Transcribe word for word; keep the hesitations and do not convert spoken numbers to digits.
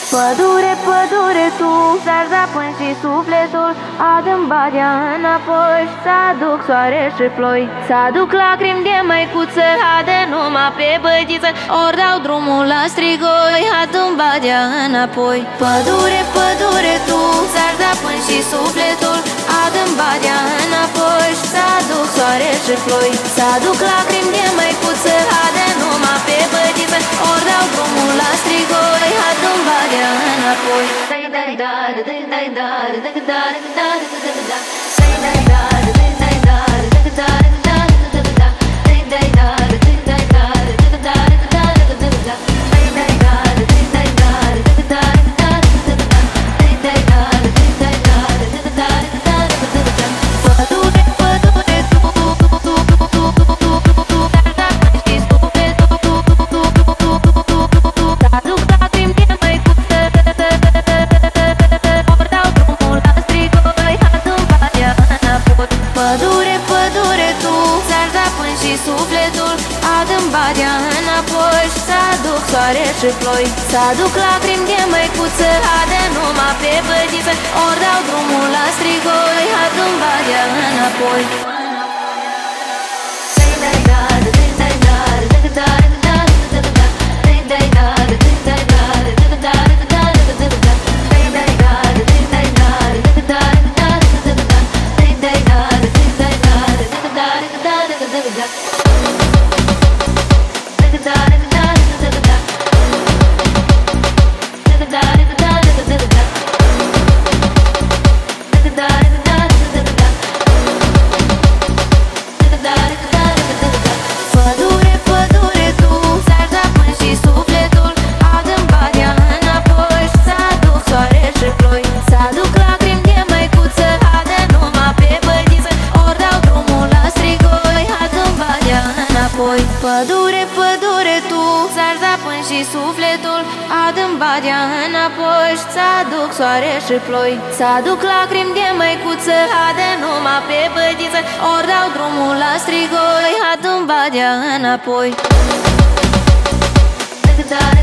Pădure, pădure, tu s-ar da până și sufletul, adă-mi badea înapoi și s-aduc soare și ploi. S-aduc lacrimi de măicuță, adă numai pe bădiță, ori dau drumul la strigoi, adă-mi badea înapoi. Pădure, pădure, tu s-ar da până și sufletul, adă-mi badea înapoi și s-aduc soare și ploi. S-aduc lacrimi de măicuță, adă numai pe bădiță, ori dau drumul la strigoi, adă-mi badea înapoi. Pădure, pădure, tu s-ar da până și sufletul, adă-mi badea înapoi și s-aduc soare și ploi. S-aduc lacrimi de măicuță, adă numai pe bădiță, ori dau drumul la strigoi, adă-mi badea înapoi. Pădure, pădure, tu s-ar da până și sufletul, adă-mi badea înapoi și s-aduc soare și ploi. S-aduc lacrimi de măicuță, adă numai pe bădiță, ori dau drumul la strigoi, adă-mi badea înapoi. Pădure, pădure, tu s-ar da până și sufletul, adă-mi badea înapoi și s-aduc soare și ploi. S-aduc lacrimi de măicuță, adă numai pe bădiță, ori dau drumul la strigoi, adă-mi badea înapoi.